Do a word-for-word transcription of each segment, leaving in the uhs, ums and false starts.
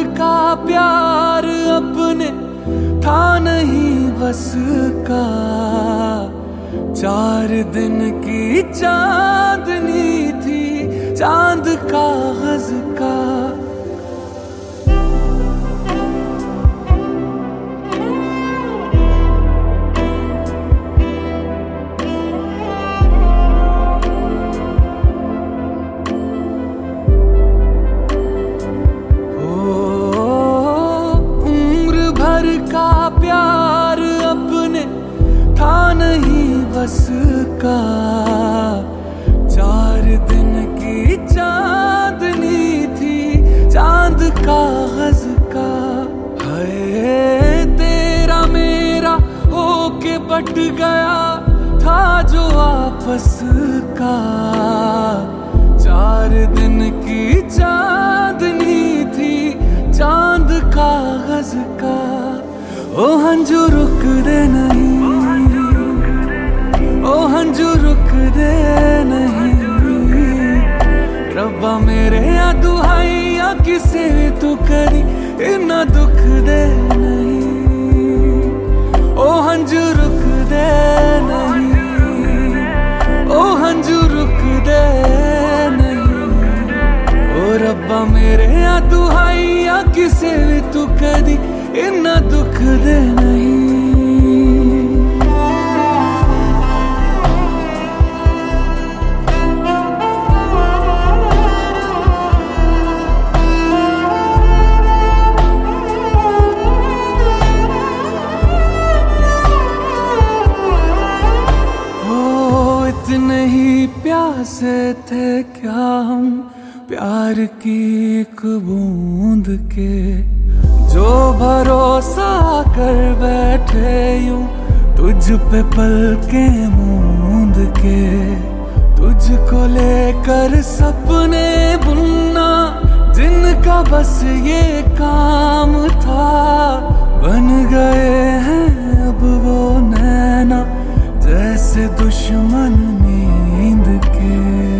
का प्यार अपने था नहीं बस का। चार दिन की चांदनी थी चांद कागज का। का प्यार अपने था नहीं बस का। चार दिन की चांदनी थी चांद कागज का। है तेरा मेरा होके बट गया था जो आपस का। चार दिन की चांदनी थी चांद कागज का। ओ हंजू रुक दे नहीं, ओ हंजू रुक दे नहीं। रब्बा मेरे या दुहाइया किसे तू करी इन्ना दुख दे नहीं। ओ हंजू रुक दे नहीं, ओ हंजू रुक दे नहीं। ओ रब्बा मेरे या दुहाइया किसे तू करी इन्ना दुख दे नहीं। ओ इतने ही प्यासे थे क्या हम प्यार की एक बूंद के। जो भरोसा कर बैठे यूं तुझ पे पलके मूंद के। तुझको लेकर सपने बुनना जिनका बस ये काम था। बन गए हैं अब वो नैना जैसे दुश्मन नींद के।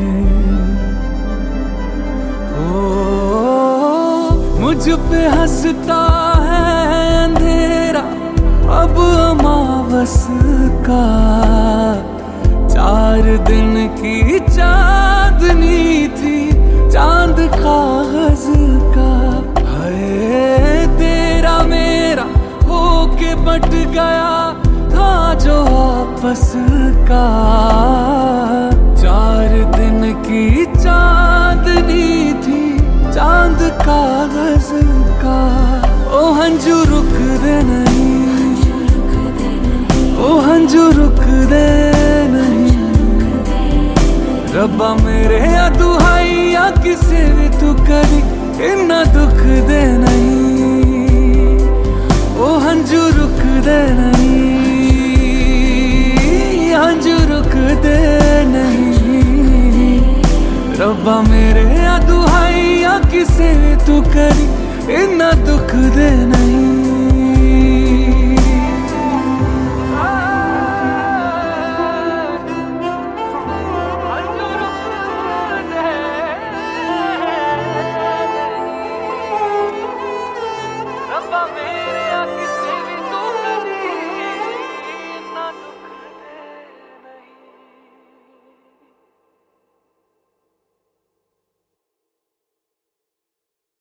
मुझ पे हंसता है अंधेरा अब अमावस का। चार दिन की चांदनी थी चांद कागज का। है तेरा मेरा होके बट गया था जो आपस का। चार दिन की चांदनी थी चांद कागज का। ओ हंजू रुक दे नहीं, ओ हंजू रुक दे नहीं। रब्बा मेरे या दुहाइया किसे भी तू करी इन्ना दुख दे नहीं। ओ हंजू रुक दे नहीं, हंजू रुक दे नहीं। रब्बा मेरे या दुहाइया किसे तू करी इन्ना दुख देना।